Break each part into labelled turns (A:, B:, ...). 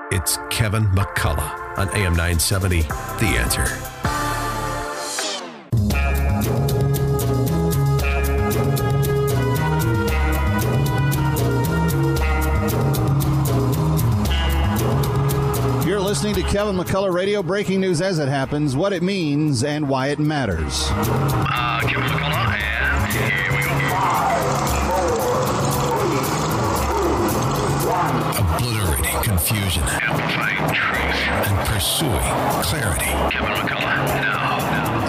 A: It's Kevin McCullough on AM 970, The Answer.
B: You're listening to Kevin McCullough Radio, breaking news as it happens, what it means, and why it matters.
C: Kevin McCullough, and here we go.
A: 5, 4, 3, 2, 1. Obliterating confusion.
C: Amplifying truth.
A: And pursuing clarity.
C: Kevin McCullough, now.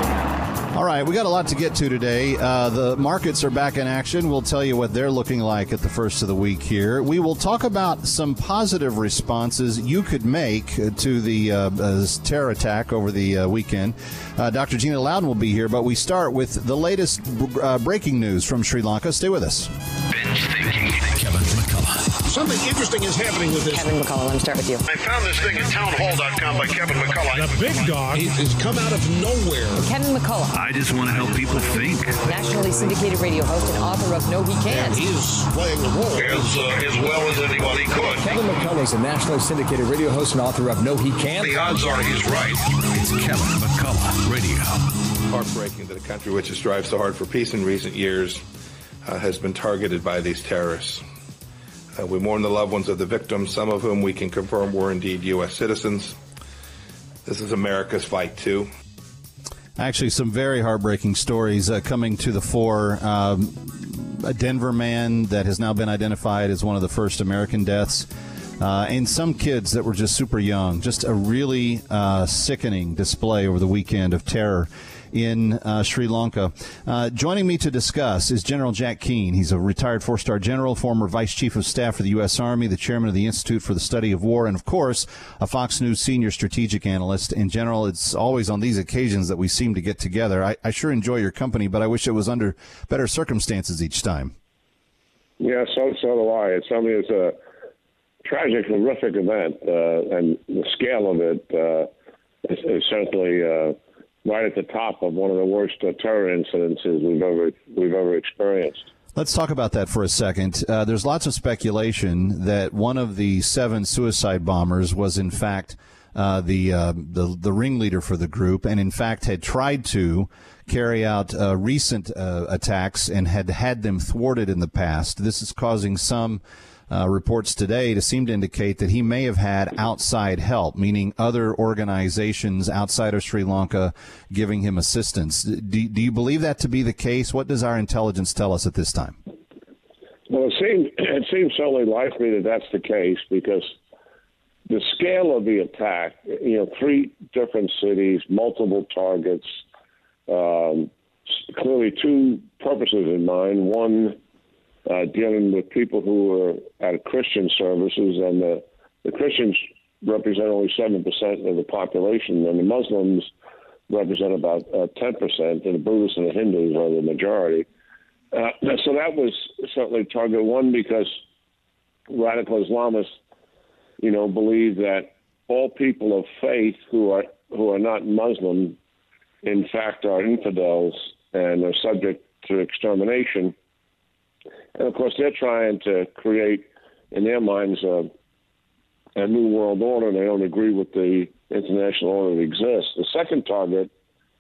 B: All right, we got a lot to get to today. The markets are back in action. We'll tell you what they're looking like at the first of the week here. We will talk about some positive responses you could make to the terror attack over the weekend. Dr. Gina Loudon will be here, but we start with the latest breaking news from Sri Lanka. Stay with us.
C: Binge thinking.
A: Kevin McCullough.
D: Something interesting is happening with this.
E: Kevin McCullough, let me start with you.
D: I found this thing at townhall.com by Kevin McCullough.
F: The big dog
D: He's come out of nowhere.
E: Kevin McCullough,
C: I just want to help people think.
E: nationally syndicated radio host and author of No He Can't.
D: He is playing the role as well as anybody could.
G: Kevin McCullough is a nationally syndicated radio host and author of No He Can't.
D: The odds are he's right.
A: It's Kevin McCullough Radio.
H: Heartbreaking that a country which has strived so hard for peace in recent years has been targeted by these terrorists. We mourn the loved ones of the victims, some of whom we can confirm were indeed U.S. citizens. This is America's fight, too.
B: Actually, some very heartbreaking stories coming to the fore. A Denver man that has now been identified as one of the first American deaths. And some kids that were just super young. Just a really sickening display over the weekend of terror in Sri Lanka. Joining me to discuss is General Jack Keane. He's a retired four-star general, former vice chief of staff for the U.S. Army, the chairman of the Institute for the Study of War, and, of course, a Fox News senior strategic analyst. And, General, it's always on these occasions that we seem to get together. I sure enjoy your company, but I wish it was under better circumstances each time.
I: Yeah, so do I. It's something that's a tragic, horrific event, and the scale of it is certainly right at the top of one of the worst terror incidences we've ever experienced.
B: Let's talk about that for a second. There's lots of speculation that one of the 7 suicide bombers was, in fact, the ringleader for the group, and in fact had tried to carry out recent attacks and had them thwarted in the past. This is causing some reports today to seem to indicate that he may have had outside help, meaning other organizations outside of Sri Lanka giving him assistance. Do you believe that to be the case? What does our intelligence tell us at this time?
I: Well, it seems certainly likely that that's the case because the scale of the attack, 3 different cities, multiple targets, clearly 2 purposes in mind. One, dealing with people who were at Christian services, and the Christians represent only 7% of the population, and the Muslims represent about 10%, and the Buddhists and the Hindus are the majority. So that was certainly target one because radical Islamists, believe that all people of faith who are not Muslim, in fact, are infidels and are subject to extermination. And, of course, they're trying to create, in their minds, a new world order, and they don't agree with the international order that exists. The second target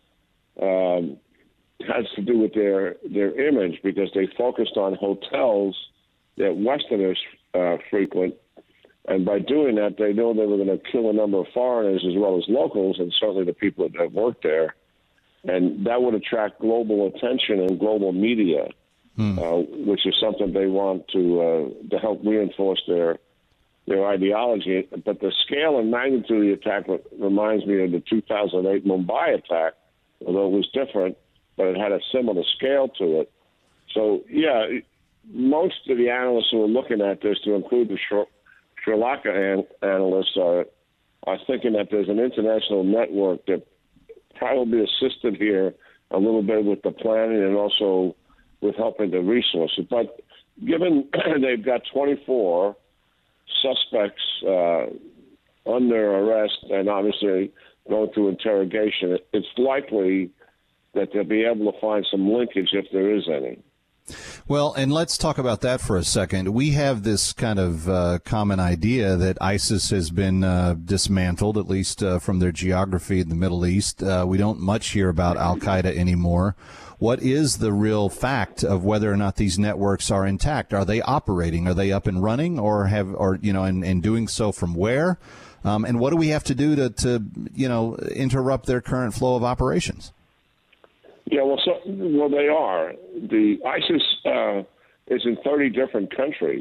I: has to do with their image because they focused on hotels that Westerners frequent. And by doing that, they know they were going to kill a number of foreigners as well as locals, and certainly the people that have worked there. And that would attract global attention and global media. Which is something they want to help reinforce their ideology. But the scale and magnitude of the attack reminds me of the 2008 Mumbai attack, although it was different, but it had a similar scale to it. So, yeah, most of the analysts who are looking at this, to include the Sri Lanka analysts, are thinking that there's an international network that probably assisted here a little bit with the planning and also with helping the resources. But given they've got 24 suspects under arrest and obviously going through interrogation, it's likely that they'll be able to find some linkage if there is any.
B: Well, and let's talk about that for a second. We have this kind of common idea that ISIS has been dismantled, at least from their geography in the Middle East. We don't much hear about Al-Qaeda anymore. What is the real fact of whether or not these networks are intact? Are they operating? Are they up and running, and doing so from where? And what do we have to do to interrupt their current flow of operations?
I: Yeah, well, they are. The ISIS is in 30 different countries.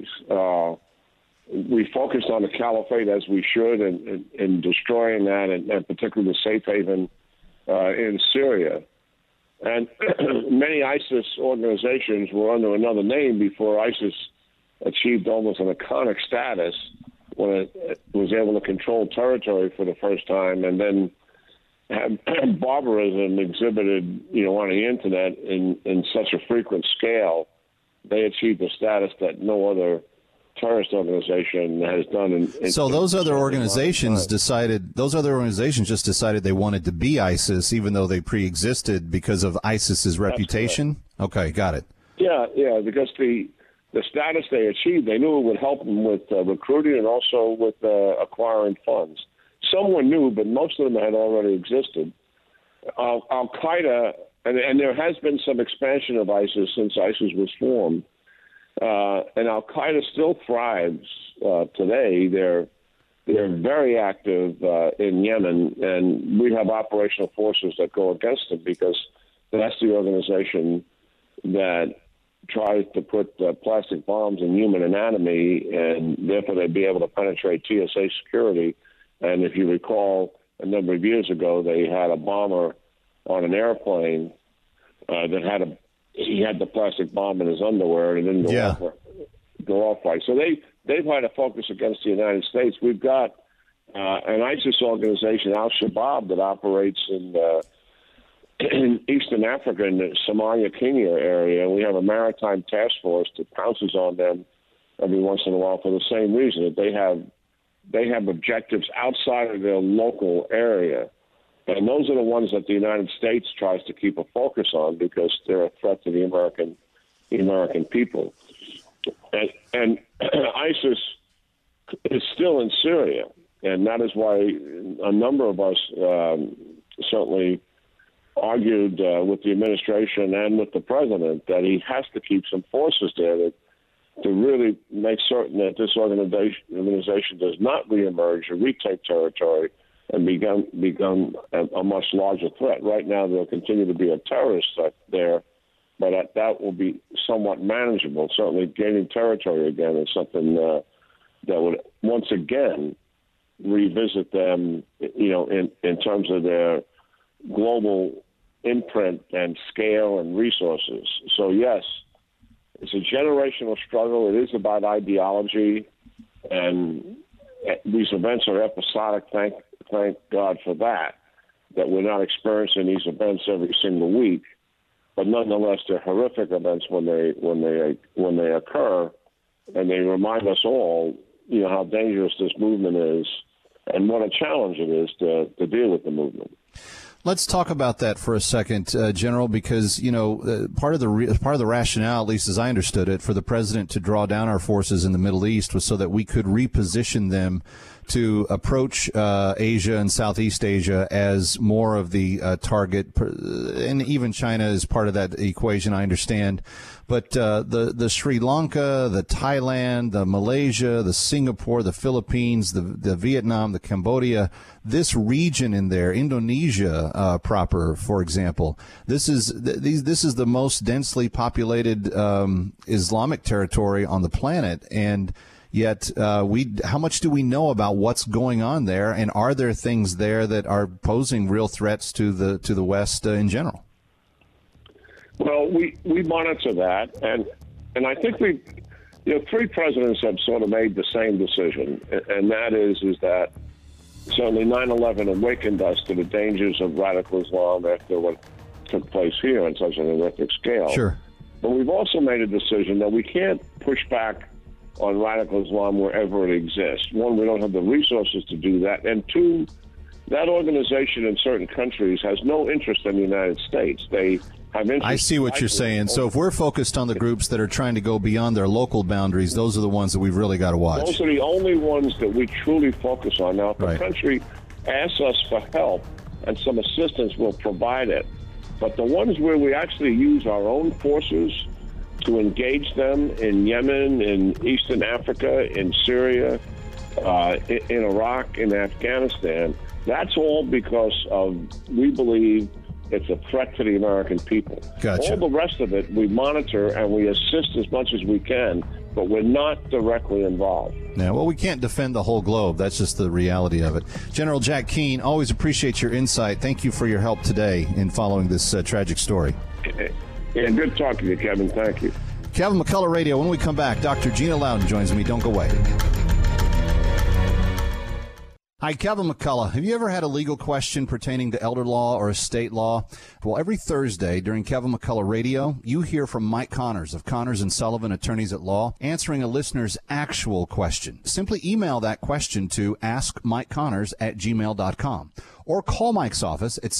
I: We focused on the caliphate as we should, in destroying that, and particularly the safe haven in Syria. And many ISIS organizations were under another name before ISIS achieved almost an iconic status when it was able to control territory for the first time, and then have barbarism exhibited, on the internet in such a frequent scale. They achieved a status that no other terrorist organization has done.
B: So those other organizations just decided they wanted to be ISIS, even though they pre-existed because of ISIS's reputation? Okay, got it.
I: Yeah, because the status they achieved, they knew it would help them with recruiting and also with acquiring funds. Some were new, but most of them had already existed. Al-Qaeda, and there has been some expansion of ISIS since ISIS was formed, and Al-Qaeda still thrives today. They're very active in Yemen, and we have operational forces that go against them because that's the organization that tries to put plastic bombs in human anatomy, and therefore they'd be able to penetrate TSA security. And if you recall, a number of years ago, they had a bomber on an airplane that he had the plastic bomb in his underwear, and it didn't go off right. So they've had a focus against the United States. We've got an ISIS organization, Al-Shabaab, that operates in Eastern Africa, in the Somalia, Kenya area. We have a maritime task force that pounces on them every once in a while for the same reason, that they have objectives outside of their local area. And those are the ones that the United States tries to keep a focus on because they're a threat to the American people. And ISIS is still in Syria, and that is why a number of us certainly argued with the administration and with the president that he has to keep some forces there to really make certain that this organization does not reemerge or retake territory and become a much larger threat. Right now, there'll continue to be a terrorist threat there, but that will be somewhat manageable. Certainly, gaining territory again is something that would once again revisit them, in terms of their global imprint and scale and resources. So yes, it's a generational struggle. It is about ideology, and these events are episodic. Thank God for that we're not experiencing these events every single week. But nonetheless, they're horrific events when they occur, and they remind us all, how dangerous this movement is, and what a challenge it is to deal with the movement.
B: Let's talk about that for a second, General, because, part of the rationale, at least as I understood it, for the president to draw down our forces in the Middle East was so that we could reposition them to approach Asia and Southeast Asia as more of the target, and even China is part of that equation, I understand. But the Sri Lanka, the Thailand, the Malaysia, the Singapore, the Philippines, the Vietnam, the Cambodia, this region in there, Indonesia proper, for example, this is the most densely populated Islamic territory on the planet, and yet how much do we know about what's going on there, and are there things there that are posing real threats to the West in general?
I: Well, we monitor that, and I think three presidents have sort of made the same decision, and that is that certainly 9/11 awakened us to the dangers of radical Islam after what took place here on such an horrific scale.
B: Sure.
I: But we've also made a decision that we can't push back on radical Islam wherever it exists. One, we don't have the resources to do that, and two, that organization in certain countries has no interest in the United States. They have interest.
B: I see what you're saying. So if we're focused on the groups that are trying to go beyond their local boundaries, those are the ones that we've really got to watch.
I: Those are the only ones that we truly focus on. Now, if a country asks us for help and some assistance, we'll provide it. But the ones where we actually use our own forces to engage them in Yemen, in Eastern Africa, in Syria, in Iraq, in Afghanistan, that's all because of, we believe, it's a threat to the American people.
B: Gotcha.
I: All the rest of it, we monitor and we assist as much as we can, but we're not directly involved.
B: Yeah, well, we can't defend the whole globe. That's just the reality of it. General Jack Keane, always appreciate your insight. Thank you for your help today in following this tragic story.
I: Yeah, good talking to you, Kevin. Thank you.
B: Kevin McCullough Radio. When we come back, Dr. Gina Loudon joins me. Don't go away. Hi, Kevin McCullough. Have you ever had a legal question pertaining to elder law or estate law? Well, every Thursday during Kevin McCullough Radio, you hear from Mike Connors of Connors & Sullivan Attorneys at Law, answering a listener's actual question. Simply email that question to askmikeconnors@gmail.com or call Mike's office at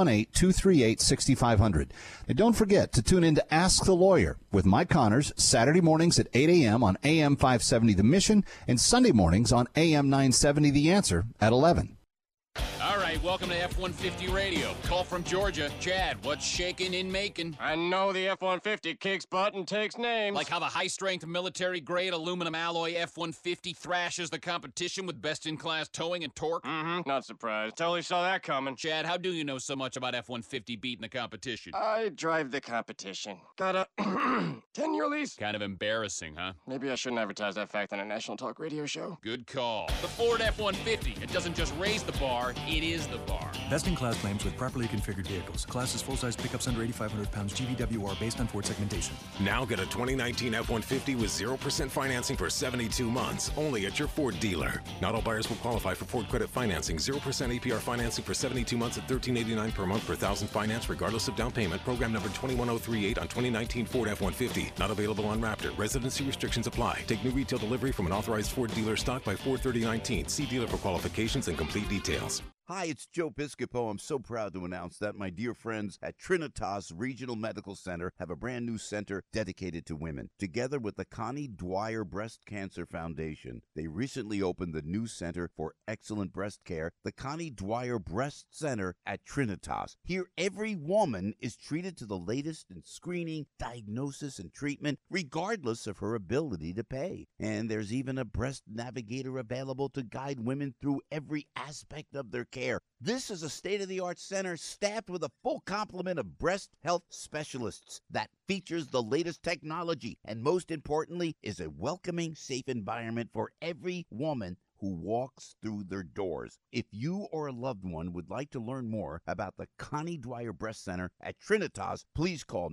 B: 718-238-6500. And don't forget to tune in to Ask the Lawyer with Mike Connors, Saturday mornings at 8 a.m. on AM 570 The Mission and Sunday mornings on AM 970 The Answer at 11.
F: All right, welcome to F-150 Radio. Call from Georgia. Chad, what's shaking in Macon?
J: I know the F-150 kicks butt and takes names.
F: Like how the high-strength military-grade aluminum alloy F-150 thrashes the competition with best-in-class towing and torque?
J: Mm-hmm, not surprised. Totally saw that coming.
F: Chad, how do you know so much about F-150 beating the competition?
J: I drive the competition. Got a 10-year lease.
F: Kind of embarrassing, huh?
J: Maybe I shouldn't advertise that fact on a national talk radio show.
F: Good call. The Ford F-150. It doesn't just raise the bar, it is the bar.
K: Best-in-class claims with properly configured vehicles. Class is full-size pickups under 8,500 pounds. GVWR based on Ford segmentation.
L: Now get a 2019 F-150 with 0% financing for 72 months, only at your Ford dealer. Not all buyers will qualify for Ford credit financing. 0% APR financing for 72 months at $13.89 per month per 1,000 finance, regardless of down payment. Program number 21038 on 2019 Ford F-150. Not available on Raptor. Residency restrictions apply. Take new retail delivery from an authorized Ford dealer stock by 4/30/19. See dealer for qualifications and complete details.
M: Hi, it's Joe Piscopo. I'm so proud to announce that my dear friends at Trinitas Regional Medical Center have a brand new center dedicated to women. Together with the Connie Dwyer Breast Cancer Foundation, they recently opened the new center for excellent breast care, the Connie Dwyer Breast Center at Trinitas. Here, every woman is treated to the latest in screening, diagnosis, and treatment, regardless of her ability to pay. And there's even a breast navigator available to guide women through every aspect of their care. This is a state-of-the-art center staffed with a full complement of breast health specialists that features the latest technology and, most importantly, is a welcoming, safe environment for every woman who walks through their doors. If you or a loved one would like to learn more about the Connie Dwyer Breast Center at Trinitas, please call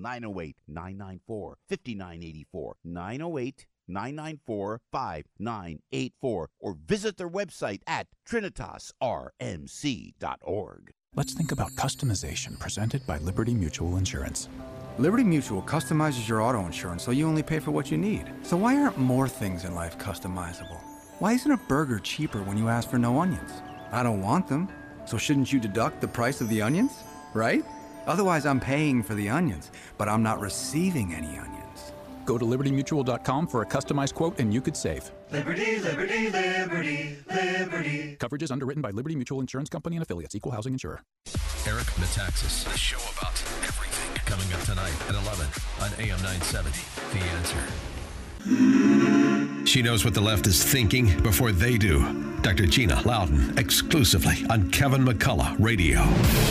M: 908-994-5984, 908-994-5984, or visit their website at trinitasrmc.org.
K: Let's think about customization presented by Liberty Mutual Insurance.
N: Liberty Mutual customizes your auto insurance so you only pay for what you need. So why aren't more things in life customizable? Why isn't a burger cheaper when you ask for no onions? I don't want them, so shouldn't you deduct the price of the onions, right? Otherwise, I'm paying for the onions, but I'm not receiving any onions.
K: Go to libertymutual.com for a customized quote and you could save.
O: Liberty, liberty, liberty, liberty.
K: Coverage is underwritten by Liberty Mutual Insurance Company and affiliates. Equal housing insurer.
A: Eric Metaxas, the show about everything. Coming up tonight at 11 on AM 970. The Answer. She knows what the left is thinking before they do. Dr. Gina Loudon, exclusively on Kevin McCullough Radio.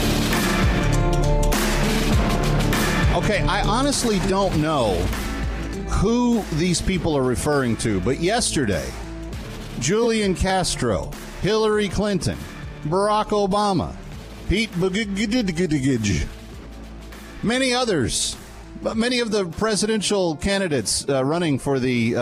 B: Okay, I honestly don't know who these people are referring to, but yesterday, Julian Castro, Hillary Clinton, Barack Obama, Pete Buttigieg, many others, but many of the presidential candidates running for the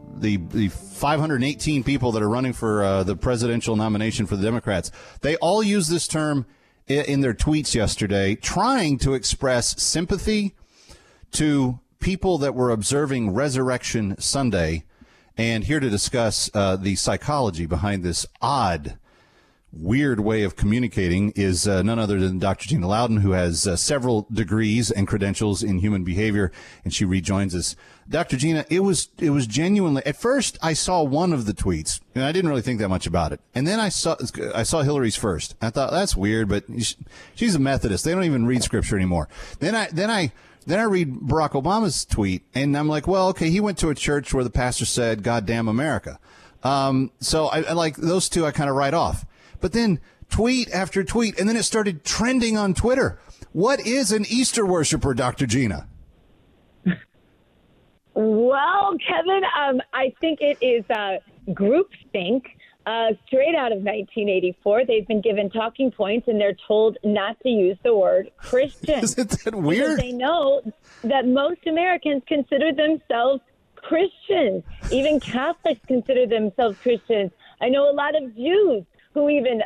B: 518 people that are running for the presidential nomination for the Democrats, they all use this term in their tweets yesterday, trying to express sympathy to people that were observing Resurrection Sunday, and here to discuss the psychology behind this odd weird way of communicating is none other than Dr. Gina Loudon, who has several degrees and credentials in human behavior, and she rejoins us. Dr. Gina, it was genuinely, at first I saw one of the tweets, and I didn't really think that much about it. And then I saw Hillary's first. I thought, that's weird, but she's a Methodist. They don't even read scripture anymore. Then I read Barack Obama's tweet, and I'm like, well, okay, he went to a church where the pastor said, "God damn America." So I like those two, I kind of write off. But then tweet after tweet, and then it started trending on Twitter. What is an Easter worshiper, Dr. Gina?
P: Well, Kevin, I think it is groupthink. Straight out of 1984, they've been given talking points, and they're told not to use the word Christian.
B: Isn't that weird?
P: Because they know that most Americans consider themselves Christians. Even Catholics consider themselves Christians. I know a lot of Jews who even,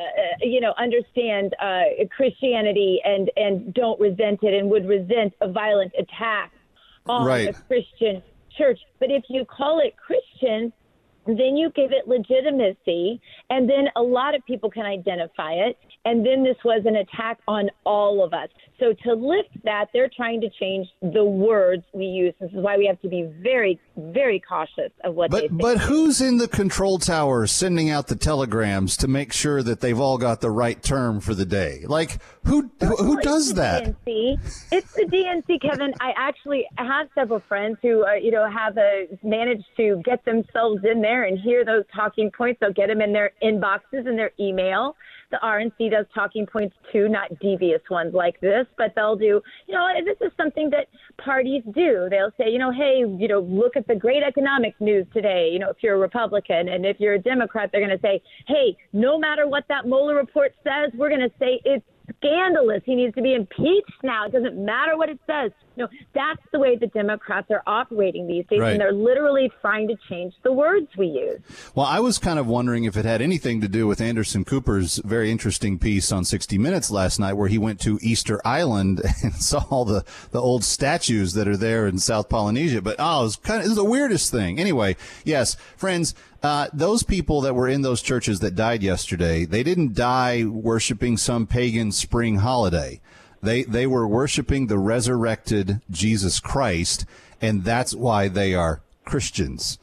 P: understand Christianity and don't resent it and would resent a violent attack on a Christian church. But if you call it Christian, then you give it legitimacy, and then a lot of people can identify it, and then this was an attack on all of us. So to lift that, they're trying to change the words we use. This is why we have to be very, very cautious of what they say.
B: But who's in the control tower sending out the telegrams to make sure that they've all got the right term for the day? Like, who does that?
P: DNC. It's the DNC, Kevin. I actually have several friends who, have managed to get themselves in there and hear those talking points. They'll get them in their inboxes and their email. The RNC does talking points too, not devious ones like this, but they'll do, this is something that parties do. They'll say, hey, look at the great economic news today, if you're a Republican. And if you're a Democrat, they're going to say, hey, no matter what that Mueller report says, we're going to say it's scandalous. He needs to be impeached now. It doesn't matter what it says. That's the way the Democrats are operating these days, and they're literally trying to change the words we use.
B: Well, I was kind of wondering if it had anything to do with Anderson Cooper's very interesting piece on 60 Minutes last night, where he went to Easter Island and saw all the old statues that are there in South Polynesia. But, it was the weirdest thing. Anyway, yes, friends, those people that were in those churches that died yesterday, they didn't die worshiping some pagan spring holiday. They were worshiping the resurrected Jesus Christ, and that's why they are Christians,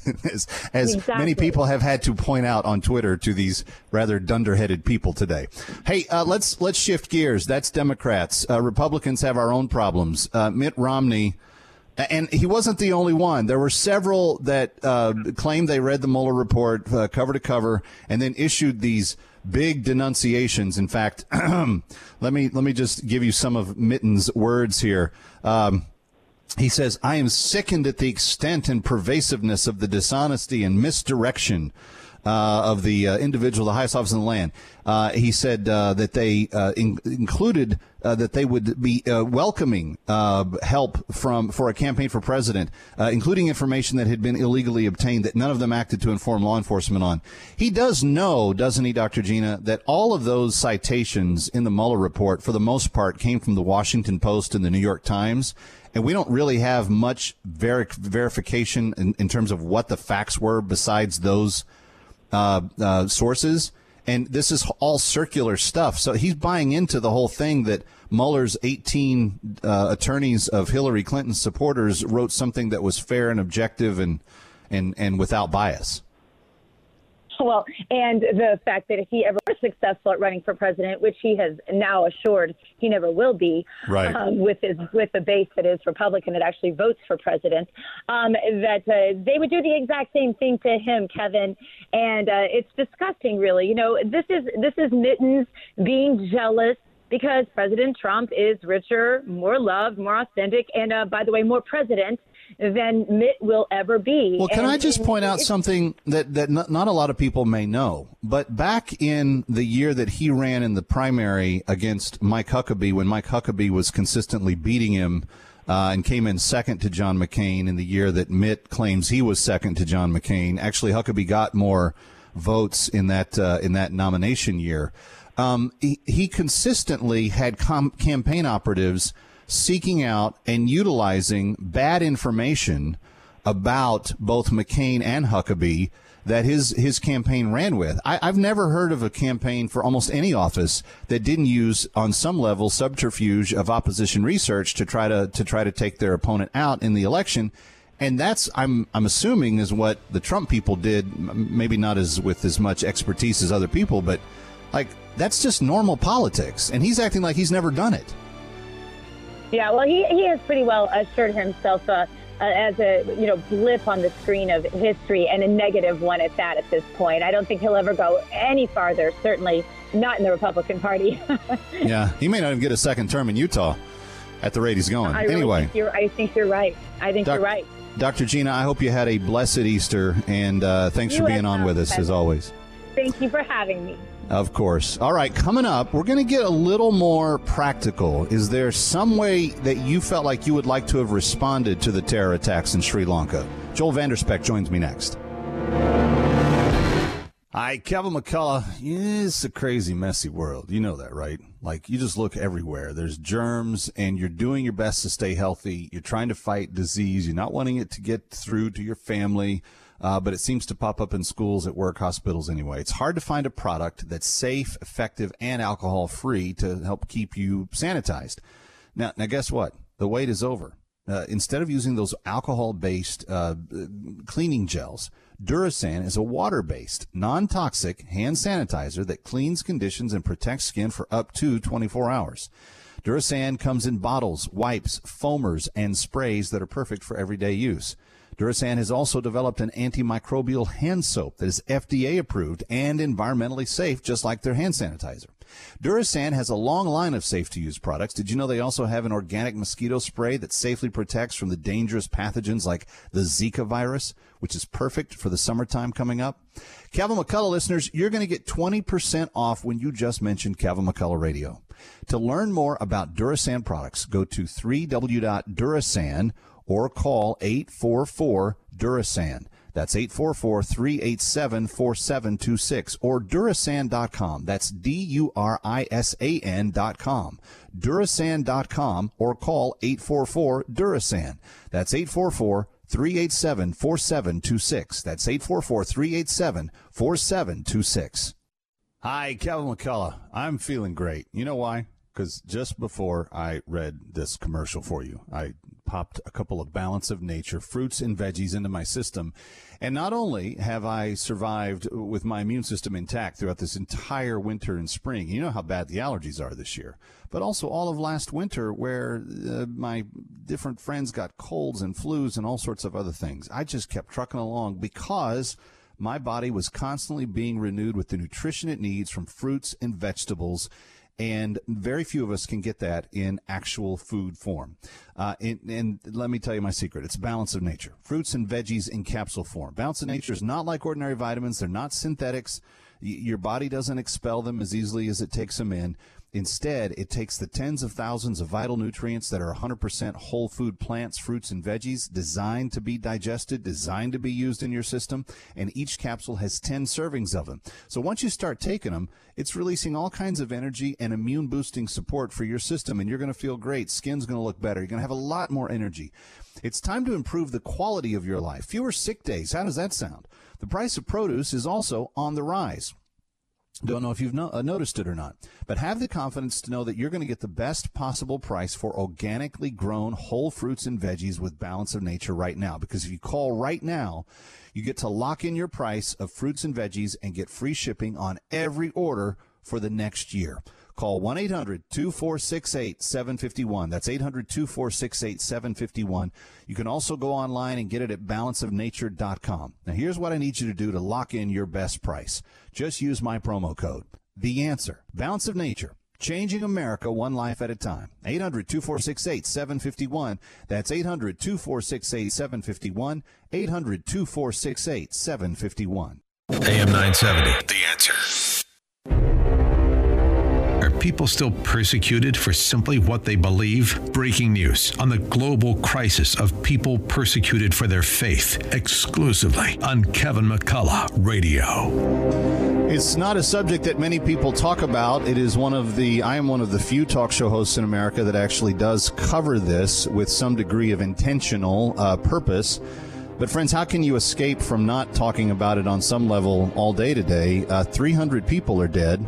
B: as many people have had to point out on Twitter to these rather dunderheaded people today. Hey, let's shift gears. That's Democrats. Republicans have our own problems. Mitt Romney, and he wasn't the only one. There were several that claimed they read the Mueller report cover to cover, and then issued these big denunciations. In fact, let me just give you some of Mitten's words here. He says, "I am sickened at the extent and pervasiveness of the dishonesty and misdirection of the individual, the highest office in the land." He said that they included that they would be welcoming help for a campaign for president, including information that had been illegally obtained that none of them acted to inform law enforcement on. He does know, doesn't he, Dr. Gina, that all of those citations in the Mueller report, for the most part, came from the Washington Post and the New York Times. And we don't really have much verification in terms of what the facts were besides those sources. And this is all circular stuff. So he's buying into the whole thing that Mueller's 18 attorneys of Hillary Clinton's supporters wrote something that was fair and objective and without bias.
P: Well, and the fact that if he ever was successful at running for president, which he has now assured he never will be, with the base that is Republican, that actually votes for president, that they would do the exact same thing to him, Kevin. And it's disgusting, really. This is Mittens being jealous because President Trump is richer, more loved, more authentic, and by the way, more president than Mitt will ever be.
B: Well, can I just point out something that not a lot of people may know, but back in the year that he ran in the primary against Mike Huckabee, when Mike Huckabee was consistently beating him and came in second to John McCain in the year that Mitt claims he was second to John McCain, actually Huckabee got more votes in that nomination year. He consistently had campaign operatives seeking out and utilizing bad information about both McCain and Huckabee that his campaign ran with. I've never heard of a campaign for almost any office that didn't use, on some level, subterfuge of opposition research to try to take their opponent out in the election. And that's, I'm assuming, is what the Trump people did, maybe not with as much expertise as other people, but like that's just normal politics. And he's acting like he's never done it.
P: Yeah, well, he has pretty well assured himself as a blip on the screen of history, and a negative one at that at this point. I don't think he'll ever go any farther, certainly not in the Republican Party.
B: Yeah, he may not even get a second term in Utah at the rate he's going.
P: I
B: anyway,
P: think you're right. You're right.
B: Dr. Gina, I hope you had a blessed Easter, and thanks for being on with us, as always.
P: Thank you for having me.
B: Of course. All right, coming up, we're going to get a little more practical. Is there some way that you felt like you would like to have responded to the terror attacks in Sri Lanka? Joel Vanderspeck joins me next. Hi, Kevin McCullough. It's a crazy, messy world. You know that, right? Like, you just look everywhere. There's germs, and you're doing your best to stay healthy. You're trying to fight disease. You're not wanting it to get through to your family. But it seems to pop up in schools, at work, hospitals anyway. It's hard to find a product that's safe, effective, and alcohol-free to help keep you sanitized. Now guess what? The wait is over. Instead of using those alcohol-based cleaning gels, Durasan is a water-based, non-toxic hand sanitizer that cleans, conditions, and protects skin for up to 24 hours. Durasan comes in bottles, wipes, foamers, and sprays that are perfect for everyday use. Durasan has also developed an antimicrobial hand soap that is FDA approved and environmentally safe, just like their hand sanitizer. Durasan has a long line of safe-to-use products. Did you know they also have an organic mosquito spray that safely protects from the dangerous pathogens like the Zika virus, which is perfect for the summertime coming up? Kevin McCullough listeners, you're going to get 20% off when you just mentioned Kevin McCullough Radio. To learn more about Durasan products, go to 3w.durasan or call 844-DURASAN. That's 844-387-4726 or Durasan.com. That's Durisan.com. Durasan.com or call 844-DURASAN. That's 844-387-4726. That's 844-387-4726. Hi, Kevin McCullough. I'm feeling great. You know why? Because just before I read this commercial for you, I popped a couple of Balance of Nature fruits and veggies into my system. And not only have I survived with my immune system intact throughout this entire winter and spring, you know how bad the allergies are this year, but also all of last winter where my different friends got colds and flus and all sorts of other things. I just kept trucking along because my body was constantly being renewed with the nutrition it needs from fruits and vegetables. And very few of us can get that in actual food form. And let me tell you my secret. It's Balance of Nature. Fruits and veggies in capsule form. Balance of Nature is not like ordinary vitamins. They're not synthetics. Your body doesn't expel them as easily as it takes them in. Instead, it takes the tens of thousands of vital nutrients that are 100% whole food plants, fruits, and veggies designed to be digested, designed to be used in your system, and each capsule has 10 servings of them. So once you start taking them, it's releasing all kinds of energy and immune-boosting support for your system, and you're going to feel great. Skin's going to look better. You're going to have a lot more energy. It's time to improve the quality of your life. Fewer sick days. How does that sound? The price of produce is also on the rise. Don't know if you've noticed it or not, but have the confidence to know that you're going to get the best possible price for organically grown whole fruits and veggies with Balance of Nature right now. Because if you call right now, you get to lock in your price of fruits and veggies and get free shipping on every order for the next year. Call 1-800-2468-751. That's 800-2468-751. You can also go online and get it at balanceofnature.com. Now, here's what I need you to do to lock in your best price. Just use my promo code, The Answer. Balance of Nature. Changing America one life at a time. 800-2468-751. That's 800-2468-751. 800-2468-751.
A: AM 970. The Answer. Are people still persecuted for simply what they believe? Breaking news on the global crisis of people persecuted for their faith, exclusively on Kevin McCullough Radio.
B: It's not a subject that many people talk about. It is I am one of the few talk show hosts in America that actually does cover this with some degree of intentional purpose. But, friends, how can you escape from not talking about it on some level all day today? 300 people are dead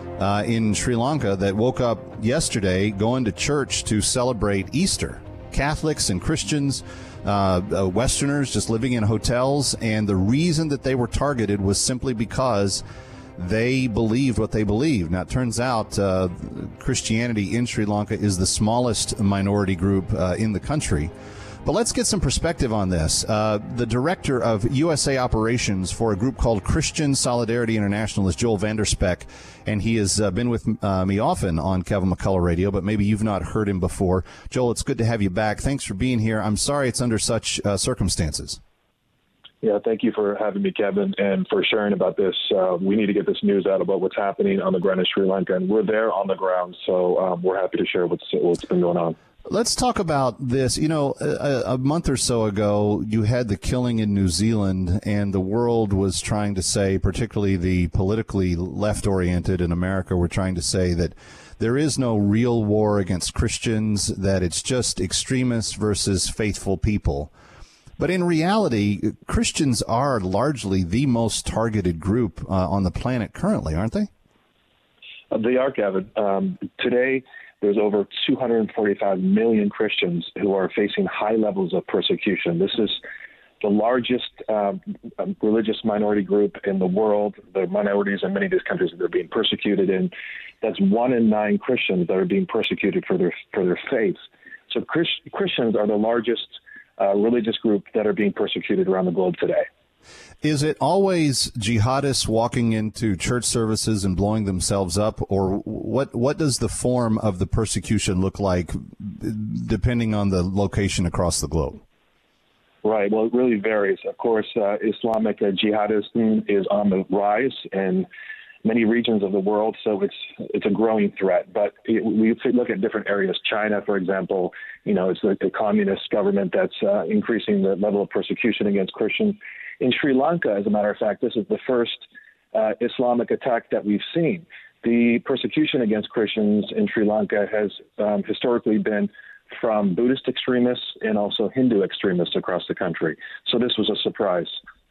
B: in Sri Lanka that woke up yesterday going to church to celebrate Easter. Catholics and Christians, Westerners just living in hotels, and the reason that they were targeted was simply because they believed what they believed. Now, it turns out Christianity in Sri Lanka is the smallest minority group in the country. But let's get some perspective on this. The director of USA operations for a group called Christian Solidarity International is Joel Vanderspeck, and he has been with me often on Kevin McCullough Radio, but maybe you've not heard him before. Joel, it's good to have you back. Thanks for being here. I'm sorry it's under such circumstances.
Q: Yeah, thank you for having me, Kevin, and for sharing about this. We need to get this news out about what's happening on the ground in Sri Lanka, and we're there on the ground, so we're happy to share what's been going on.
B: Let's talk about this. You know, a month or so ago, you had the killing in New Zealand, and the world was trying to say, particularly the politically left-oriented in America, were trying to say that there is no real war against Christians, that it's just extremists versus faithful people. But in reality, Christians are largely the most targeted group on the planet currently, aren't they?
Q: They are, Kevin. Today, there's over 245 million Christians who are facing high levels of persecution. This is the largest religious minority group in the world. The minorities in many of these countries that are being persecuted, and that's 1 in 9 Christians that are being persecuted for their faith. So Christians are the largest religious group that are being persecuted around the globe today.
B: Is it always jihadists walking into church services and blowing themselves up, or what does the form of the persecution look like depending on the location across the globe?
Q: Right. Well, it really varies. Of course, Islamic jihadism is on the rise in many regions of the world, so it's a growing threat. But we look at different areas. China, for example, it's a communist government that's increasing the level of persecution against Christians. In Sri Lanka, as a matter of fact, this is the first Islamic attack that we've seen. The persecution against Christians in Sri Lanka has historically been from Buddhist extremists and also Hindu extremists across the country. So this was a surprise.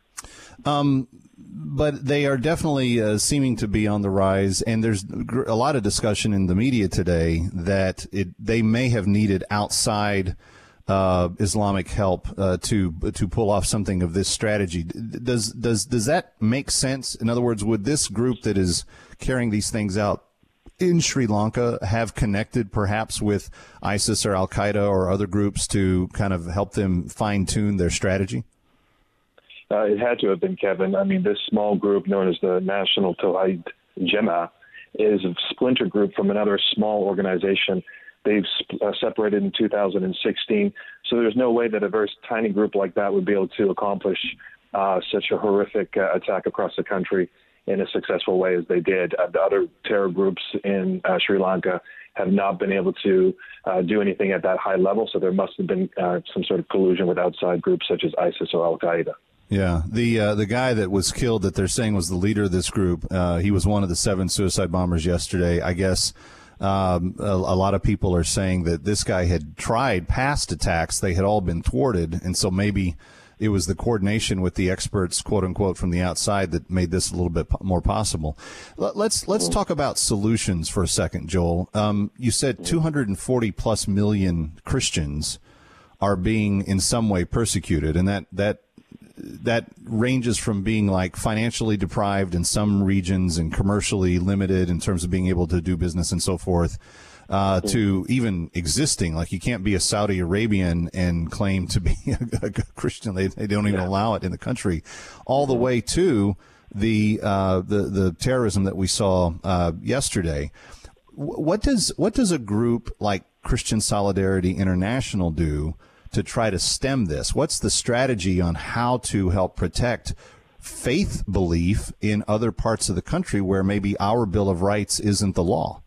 B: But they are definitely seeming to be on the rise, and there's a lot of discussion in the media today that they may have needed outside Islamic help to pull off something of this strategy. Does that make sense? In other words, would this group that is carrying these things out in Sri Lanka have connected perhaps with ISIS or Al-Qaeda or other groups to kind of help them fine-tune their strategy?
Q: It had to have been, Kevin. I mean, this small group known as the National Tawhid Jemaah is a splinter group from another small organization. They've separated in 2016, so there's no way that a very tiny group like that would be able to accomplish such a horrific attack across the country in a successful way as they did. The other terror groups in Sri Lanka have not been able to do anything at that high level, so there must have been some sort of collusion with outside groups such as ISIS or Al-Qaeda.
B: Yeah, the guy that was killed that they're saying was the leader of this group, he was one of the 7 suicide bombers yesterday. I guess a lot of people are saying that this guy had tried past attacks. They had all been thwarted, and so maybe it was the coordination with the experts, quote unquote, from the outside that made this a little bit more possible. Let's talk about solutions for a second, Joel. You said 240 plus million Christians are being in some way persecuted, and that ranges from being like financially deprived in some regions and commercially limited in terms of being able to do business and so forth, to even existing. Like you can't be a Saudi Arabian and claim to be a Christian. They don't even allow it in the country, all the way to the terrorism that we saw yesterday. What does a group like Christian Solidarity International do to try to stem this? What's the strategy on how to help protect faith belief in other parts of the country where maybe our Bill of Rights isn't the law?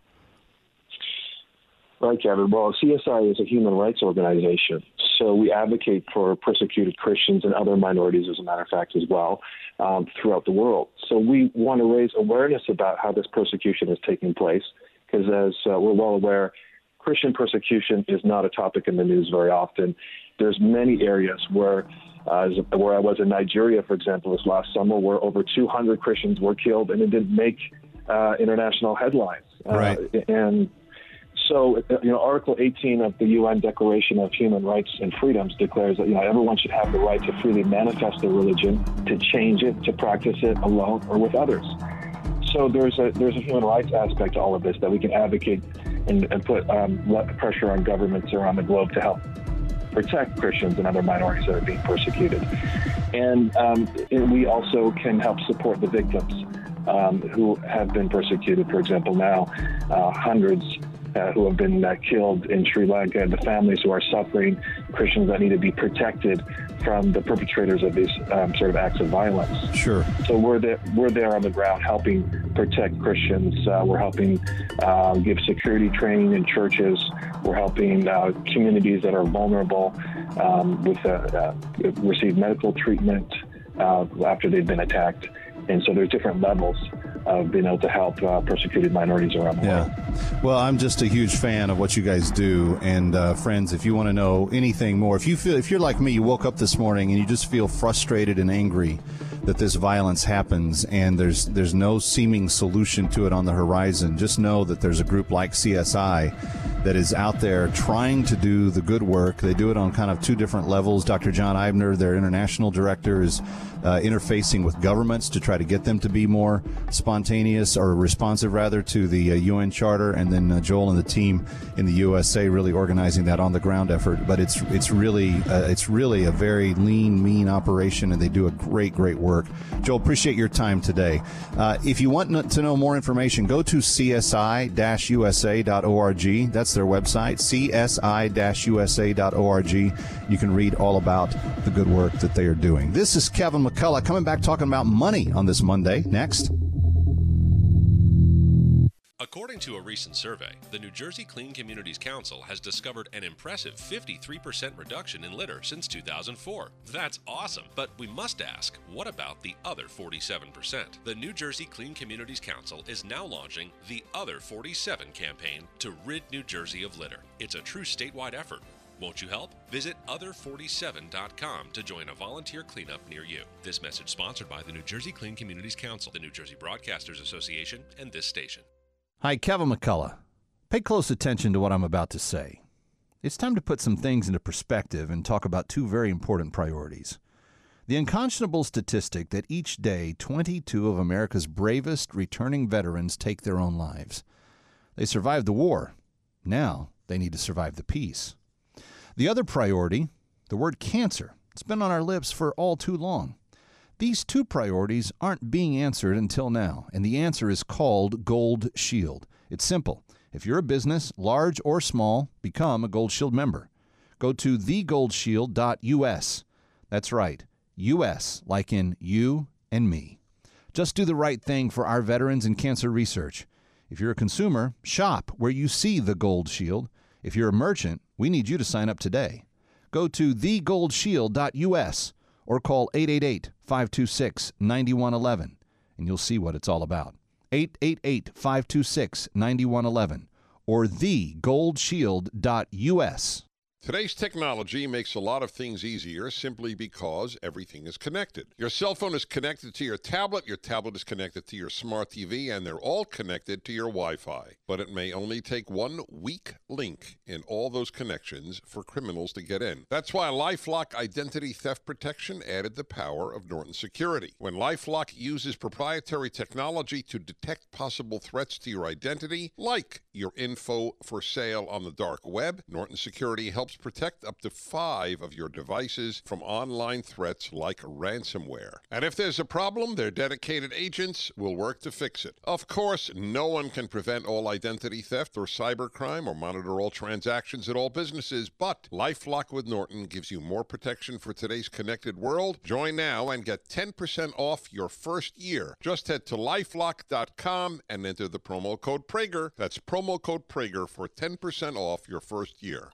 Q: Right, Kevin. Well, CSI is a human rights organization, so we advocate for persecuted Christians and other minorities, as a matter of fact, as well, throughout the world. So we want to raise awareness about how this persecution is taking place, because as we're well aware, Christian persecution is not a topic in the news very often. There's many areas where Where I was in Nigeria, for example, this last summer, where over 200 Christians were killed, and it didn't make international headlines.
B: Right.
Q: And so, Article 18 of the UN Declaration of Human Rights and Freedoms declares that everyone should have the right to freely manifest their religion, to change it, to practice it alone or with others. So there's a human rights aspect to all of this that we can advocate and put pressure on governments around the globe to help protect Christians and other minorities that are being persecuted. And we also can help support the victims who have been persecuted. For example, now hundreds who have been killed in Sri Lanka, the families who are suffering, Christians that need to be protected from the perpetrators of these sort of acts of violence.
B: Sure.
Q: So we're there on the ground helping protect Christians. We're helping give security training in churches. We're helping communities that are vulnerable receive medical treatment after they've been attacked. And so there's different levels of being able to help persecuted minorities around the world.
B: Well, I'm just a huge fan of what you guys do. And friends, if you want to know anything more, if you're like me, you woke up this morning and you just feel frustrated and angry that this violence happens and there's no seeming solution to it on the horizon, just know that there's a group like CSI that is out there trying to do the good work. They do it on kind of two different levels. Dr. John Eibner, their international director, is interfacing with governments to try to get them to be more spontaneous or responsive, rather, to the UN Charter, and then Joel and the team in the USA really organizing that on-the-ground effort. But it's really a very lean, mean operation, and they do a great work. Joel, appreciate your time today. If you want to know more information, go to csi-usa.org. That's their website, csi-usa.org. You can read all about the good work that they are doing. This is Kevin McCullough coming back talking about money on this Monday. Next.
R: According to a recent survey, the New Jersey Clean Communities Council has discovered an impressive 53% reduction in litter since 2004. That's awesome, but we must ask, what about the other 47%? The New Jersey Clean Communities Council is now launching the Other 47 campaign to rid New Jersey of litter. It's a true statewide effort. Won't you help? Visit other47.com to join a volunteer cleanup near you. This message sponsored by the New Jersey Clean Communities Council, the New Jersey Broadcasters Association, and this station.
B: Hi, Kevin McCullough. Pay close attention to what I'm about to say. It's time to put some things into perspective and talk about two very important priorities. The unconscionable statistic that each day 22 of America's bravest returning veterans take their own lives. They survived the war. Now they need to survive the peace. The other priority, the word cancer. It's been on our lips for all too long. These two priorities aren't being answered until now, and the answer is called Gold Shield. It's simple. If you're a business, large or small, become a Gold Shield member. Go to thegoldshield.us. That's right, U.S., like in you and me. Just do the right thing for our veterans and cancer research. If you're a consumer, shop where you see the Gold Shield. If you're a merchant, we need you to sign up today. Go to thegoldshield.us or call 888-526-9111, and you'll see what it's all about. 888-526-9111 or thegoldshield.us.
S: Today's technology makes a lot of things easier simply because everything is connected. Your cell phone is connected to your tablet is connected to your smart TV, and they're all connected to your Wi-Fi. But it may only take one weak link in all those connections for criminals to get in. That's why LifeLock Identity Theft Protection added the power of Norton Security. When LifeLock uses proprietary technology to detect possible threats to your identity, like your info for sale on the dark web, Norton Security helps protect up to 5 of your devices from online threats like ransomware. And if there's a problem, their dedicated agents will work to fix it. Of course, no one can prevent all identity theft or cybercrime or monitor all transactions at all businesses, but LifeLock with Norton gives you more protection for today's connected world. Join now and get 10% off your first year. Just head to LifeLock.com and enter the promo code Prager. That's promo code Prager for 10% off your first year.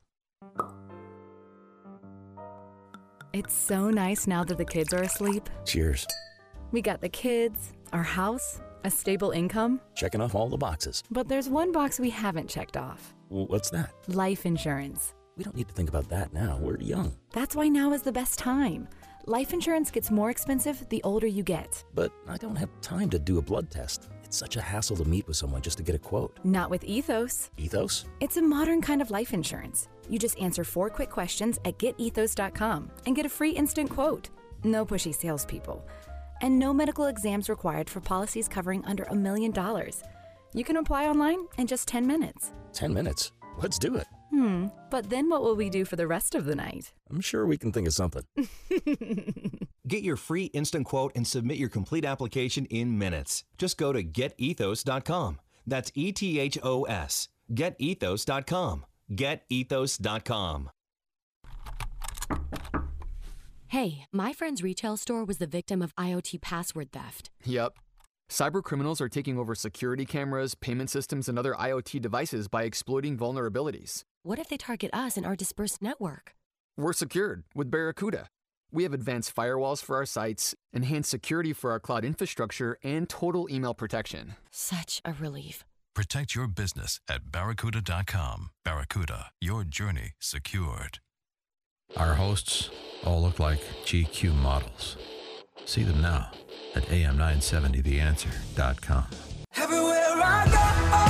T: It's so nice now that the kids are asleep.
U: Cheers.
T: We got the kids, our house, a stable income.
U: Checking off all the boxes.
T: But there's one box we haven't checked off.
U: What's that?
T: Life insurance.
U: We don't need to think about that now. We're young.
T: That's why now is the best time. Life insurance gets more expensive the older you get.
U: But I don't have time to do a blood test. It's such a hassle to meet with someone just to get a quote.
T: Not with Ethos.
U: Ethos?
T: It's a modern kind of life insurance. You just answer 4 quick questions at getethos.com and get a free instant quote. No pushy salespeople. And no medical exams required for policies covering under $1 million. You can apply online in just 10 minutes.
U: 10 minutes? Let's do it.
T: But then what will we do for the rest of the night?
U: I'm sure we can think of something.
C: Get your free instant quote and submit your complete application in minutes. Just go to getethos.com. That's ETHOS. Getethos.com. Getethos.com.
V: Hey, my friend's retail store was the victim of IoT password theft.
W: Yep. Cybercriminals are taking over security cameras, payment systems, and other IoT devices by exploiting vulnerabilities.
V: What if they target us and our dispersed network?
W: We're secured with Barracuda. We have advanced firewalls for our sites, enhanced security for our cloud infrastructure, and total email protection.
V: Such a relief.
X: Protect your business at Barracuda.com. Barracuda, your journey secured.
A: Our hosts all look like GQ models. See them now at am970theanswer.com.
O: Everywhere I go,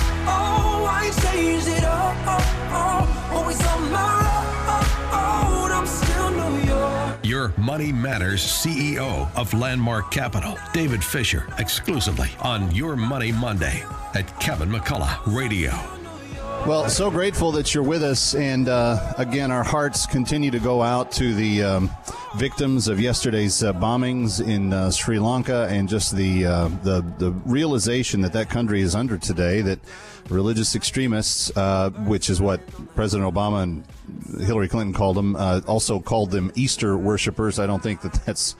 O: I change it all. Always on my road, I'm still New York.
A: Your Money Matters CEO of Landmark Capital, David Fisher, exclusively on Your Money Monday at Kevin McCullough Radio.
B: Well, so grateful that you're with us, and again, our hearts continue to go out to the victims of yesterday's bombings in Sri Lanka, and just the realization that country is under today, that religious extremists, which is what President Obama and Hillary Clinton called them, also called them Easter worshipers. I don't think that's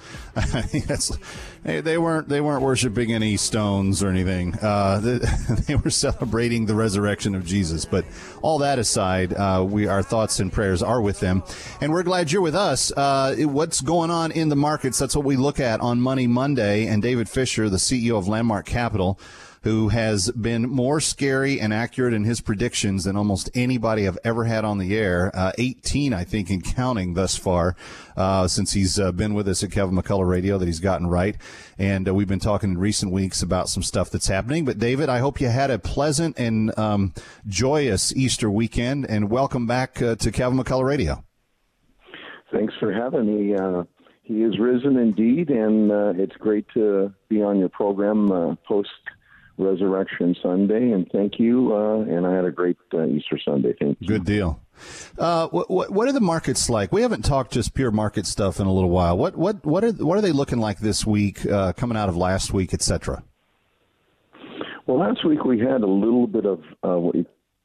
B: they weren't worshiping any stones or anything. They were celebrating the resurrection of Jesus. But all that aside, our thoughts and prayers are with them, and we're glad you're with us. What's going on in the markets? That's what we look at on Money Monday. And David Fisher, the CEO of Landmark Capital, who has been more scary and accurate in his predictions than almost anybody I've ever had on the air. 18, I think, and counting thus far, since he's been with us at Kevin McCullough Radio, that he's gotten right. And we've been talking in recent weeks about some stuff that's happening. But, David, I hope you had a pleasant and joyous Easter weekend, and welcome back to Kevin McCullough Radio.
I: Thanks for having me. He is risen indeed, and it's great to be on your program post-Resurrection Sunday, and thank you. And I had a great Easter Sunday. Thank you.
B: Good deal. What are the markets like? We haven't talked just pure market stuff in a little while. What are they looking like this week, coming out of last week, et cetera?
I: Well, last week we had a little bit of it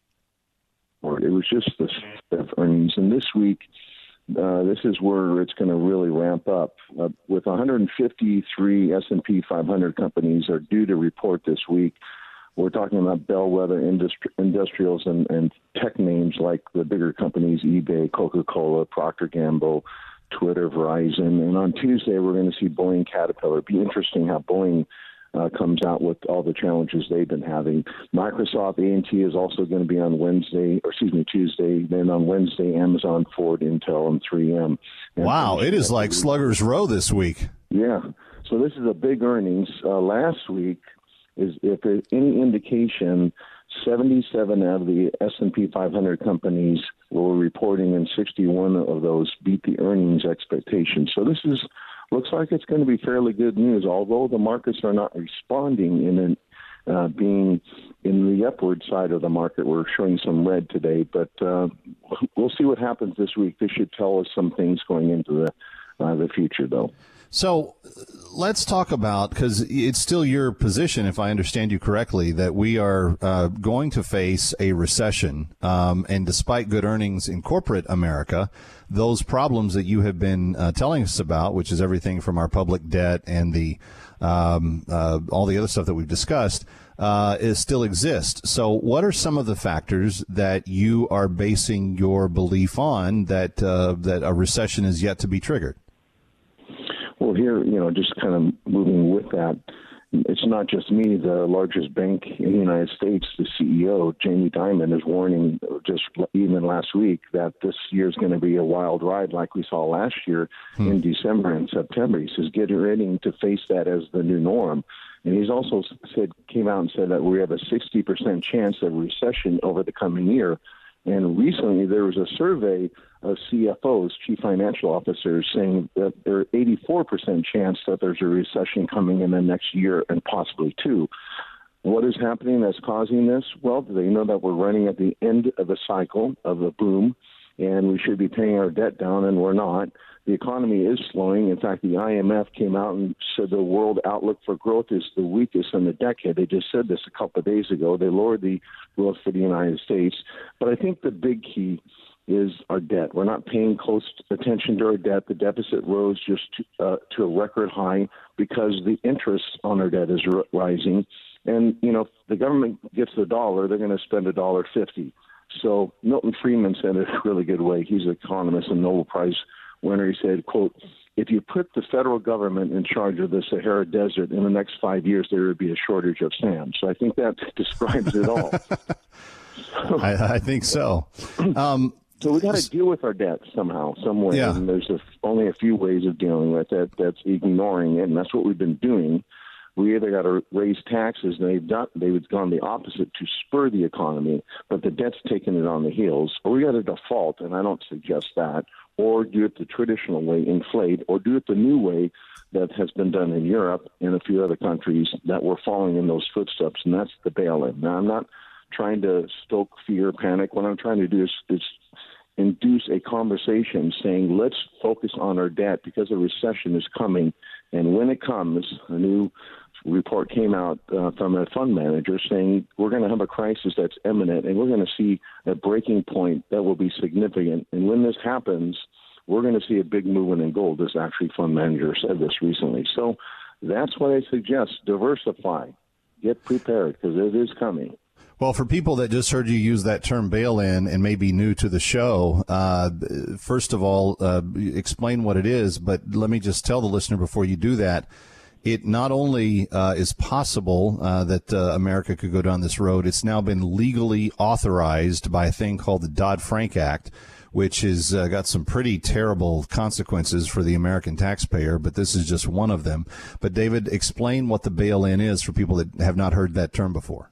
I: was just the earnings, and this week this is where it's going to really ramp up. With 153 S&P 500 companies are due to report this week. We're talking about bellwether industrials and tech names like the bigger companies, eBay, Coca-Cola, Procter & Gamble, Twitter, Verizon. And on Tuesday, we're going to see Boeing, Caterpillar. It'd be interesting how Boeing comes out with all the challenges they've been having. Microsoft, A&T is also going to be on Tuesday. Then on Wednesday, Amazon, Ford, Intel, and 3M. And
B: wow, it is like Slugger's Row this week.
I: Yeah. So this is a big earnings. Last week, if there's any indication, 77 out of the S&P 500 companies were reporting, and 61 of those beat the earnings expectations. So this looks like it's going to be fairly good news, although the markets are not responding in being in the upward side of the market. We're showing some red today, but we'll see what happens this week. This should tell us some things going into the future, though.
B: So let's talk about, because it's still your position, if I understand you correctly, that we are going to face a recession. And despite good earnings in corporate America, those problems that you have been telling us about, which is everything from our public debt and the all the other stuff that we've discussed, still exist. So what are some of the factors that you are basing your belief on that a recession is yet to be triggered?
I: Well, here, just kind of moving with that,
Q: it's not just me. The largest bank in the United States, the CEO, Jamie Dimon, is warning just even last week that this year is going to be a wild ride like we saw last year in December and September. He says, get ready to face that as the new norm. And he's also came out and said that we have a 60% chance of recession over the coming year. And recently there was a survey of CFOs, chief financial officers, saying that there are 84% chance that there's a recession coming in the next year and possibly two. What is happening that's causing this? Well, they know that we're running at the end of a cycle of a boom, and we should be paying our debt down, and we're not. The economy is slowing. In fact, the IMF came out and said the world outlook for growth is the weakest in a decade. They just said this a couple of days ago. They lowered the growth for the United States. But I think the big key is our debt. We're not paying close attention to our debt. The deficit rose just to a record high because the interest on our debt is rising. And, you know, if the government gets the dollar, they're going to spend $1.50. So Milton Friedman said it a really good way. He's an economist and Nobel Prize winner. He said, quote, if you put the federal government in charge of the Sahara Desert in the next 5 years, there would be a shortage of sand. So I think that describes it all.
B: I think so.
Q: So we got to deal with our debt somehow, some way.
B: Yeah.
Q: And there's only a few ways of dealing with it. That's ignoring it, and that's what we've been doing. We either got to raise taxes, and they've gone the opposite to spur the economy, but the debt's taken it on the heels. Or we got to default, and I don't suggest that, or do it the traditional way, inflate, or do it the new way that has been done in Europe and a few other countries that were following in those footsteps, and that's the bail-in. Now, I'm not trying to stoke fear, panic. What I'm trying to do is induce a conversation saying, let's focus on our debt because a recession is coming. And when it comes, a new report came out from a fund manager saying we're going to have a crisis that's imminent, and we're going to see a breaking point that will be significant. And when this happens, we're going to see a big movement in gold. This actually fund manager said this recently. So that's what I suggest. Diversify. Get prepared because it is coming.
B: Well, for people that just heard you use that term bail-in and may be new to the show, first of all, explain what it is. But let me just tell the listener before you do that, it not only is possible that America could go down this road, it's now been legally authorized by a thing called the Dodd-Frank Act, which has got some pretty terrible consequences for the American taxpayer, but this is just one of them. But, David, explain what the bail-in is for people that have not heard that term before.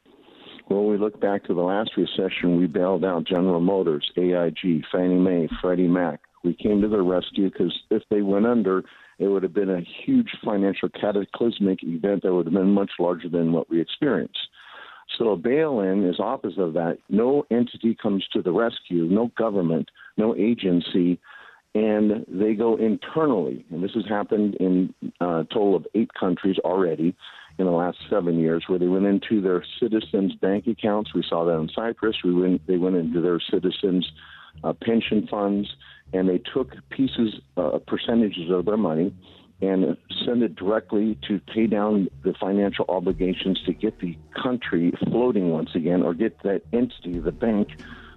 Q: Well, we look back to the last recession, we bailed out General Motors, AIG, Fannie Mae, Freddie Mac. We came to their rescue because if they went under, it would have been a huge financial cataclysmic event that would have been much larger than what we experienced. So a bail-in is opposite of that. No entity comes to the rescue, no government, no agency, and they go internally. And this has happened in a total of 8 countries already in the last 7 years, where they went into their citizens' bank accounts. We saw that in Cyprus. They went into their citizens' pension funds, and they took percentages of their money and send it directly to pay down the financial obligations to get the country floating once again, or get that entity, the bank,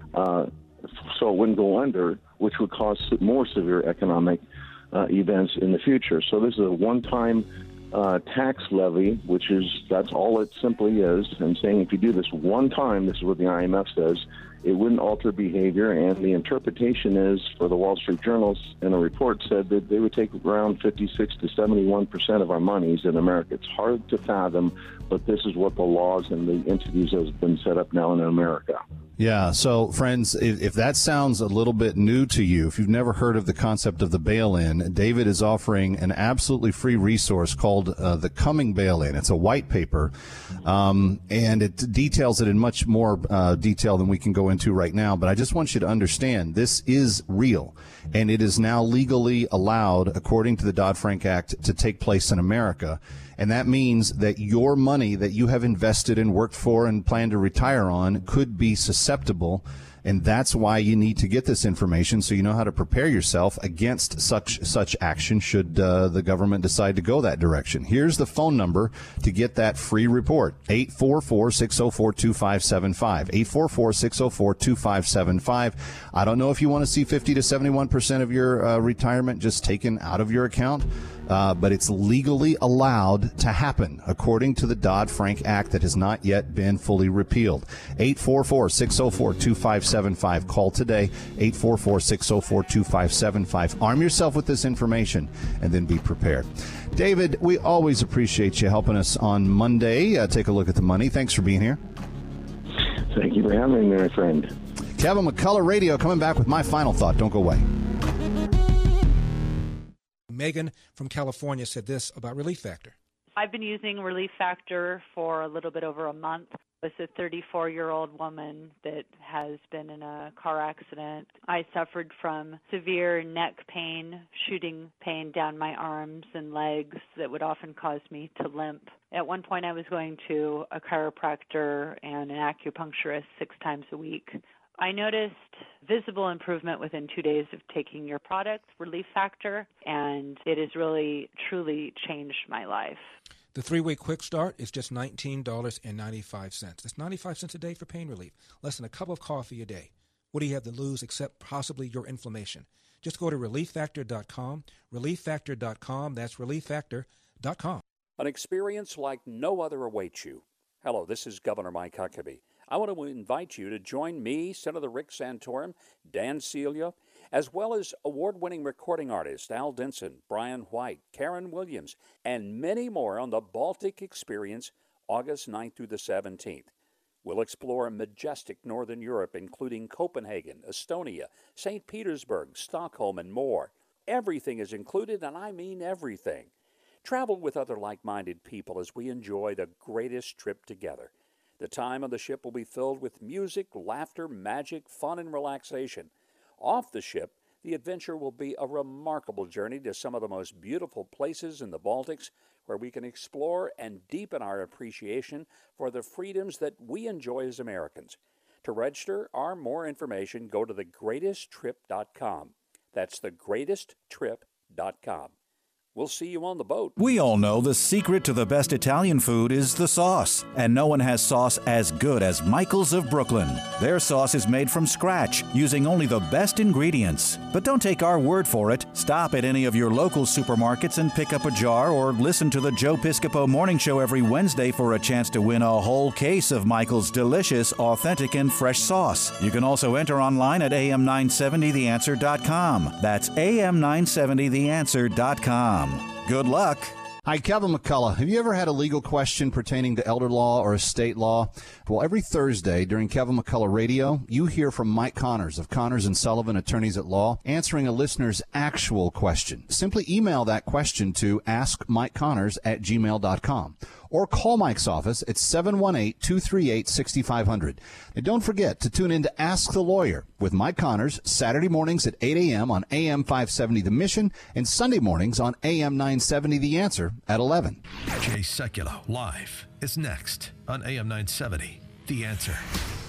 Q: so it wouldn't go under, which would cause more severe economic events in the future. So this is a one-time tax levy, that's all it simply is, and saying if you do this one time, this is what the IMF says, it wouldn't alter behavior. And the interpretation is, for the Wall Street Journal, in a report said that they would take around 56 to 71% of our monies in America. It's hard to fathom, but this is what the laws and the entities have been set up now in America.
B: Yeah. So, friends, if that sounds a little bit new to you, if you've never heard of the concept of the bail-in, David is offering an absolutely free resource called The Coming Bail-In. It's a white paper, and it details it in much more detail than we can go into right now. But I just want you to understand this is real, and it is now legally allowed, according to the Dodd-Frank Act, to take place in America. And that means that your money that you have invested and worked for and plan to retire on could be susceptible. And that's why you need to get this information so you know how to prepare yourself against such action should the government decide to go that direction. Here's the phone number to get that free report, 844-604-2575, 844-604-2575. I don't know if you want to see 50 to 71% of your retirement just taken out of your account. but it's legally allowed to happen according to the Dodd-Frank Act that has not yet been fully repealed. 844-604-2575. Call today, 844-604-2575. Arm yourself with this information and then be prepared. David, we always appreciate you helping us on Monday. Take a look at the money. Thanks for being here.
I: Thank you for having me, my friend.
B: Kevin McCullough Radio coming back with my final thought. Don't go away.
D: Megan from California said this about Relief Factor.
E: I've been using Relief Factor for a little bit over a month. It's a 34-year-old woman that has been in a car accident. I suffered from severe neck pain, shooting pain down my arms and legs that would often cause me to limp. At one point, I was going to a chiropractor and an acupuncturist 6 times a week. I noticed visible improvement within 2 days of taking your product, Relief Factor, and it has really, truly changed my life.
D: The 3-week quick start is just $19.95. That's 95 cents a day for pain relief, less than a cup of coffee a day. What do you have to lose except possibly your inflammation? Just go to ReliefFactor.com, ReliefFactor.com, that's ReliefFactor.com.
G: An experience like no other awaits you. Hello, this is Governor Mike Huckabee. I want to invite you to join me, Senator Rick Santorum, Dan Celia, as well as award-winning recording artists Al Denson, Brian White, Karen Williams, and many more on the Baltic Experience, August 9th through the 17th. We'll explore majestic Northern Europe, including Copenhagen, Estonia, St. Petersburg, Stockholm, and more. Everything is included, and I mean everything. Travel with other like-minded people as we enjoy the greatest trip together. The time on the ship will be filled with music, laughter, magic, fun, and relaxation. Off the ship, the adventure will be a remarkable journey to some of the most beautiful places in the Baltics, where we can explore and deepen our appreciation for the freedoms that we enjoy as Americans. To register or more information, go to thegreatesttrip.com. That's thegreatesttrip.com. We'll see you on the boat.
H: We all know the secret to the best Italian food is the sauce, and no one has sauce as good as Michael's of Brooklyn. Their sauce is made from scratch, using only the best ingredients. But don't take our word for it. Stop at any of your local supermarkets and pick up a jar, or listen to the Joe Piscopo Morning Show every Wednesday for a chance to win a whole case of Michael's delicious, authentic, and fresh sauce. You can also enter online at am970theanswer.com. That's am970theanswer.com. Good luck.
B: Hi, Kevin McCullough. Have you ever had a legal question pertaining to elder law or estate law? Well, every Thursday during Kevin McCullough Radio, you hear from Mike Connors of Connors & Sullivan Attorneys at Law, answering a listener's actual question. Simply email that question to askmikeconnors@gmail.com. Or call Mike's office at 718-238-6500. And don't forget to tune in to Ask the Lawyer with Mike Connors, Saturday mornings at 8 a.m. on AM 570 The Mission, and Sunday mornings on AM 970 The Answer at 11.
A: Jay Sekulow live is next on AM 970 The Answer.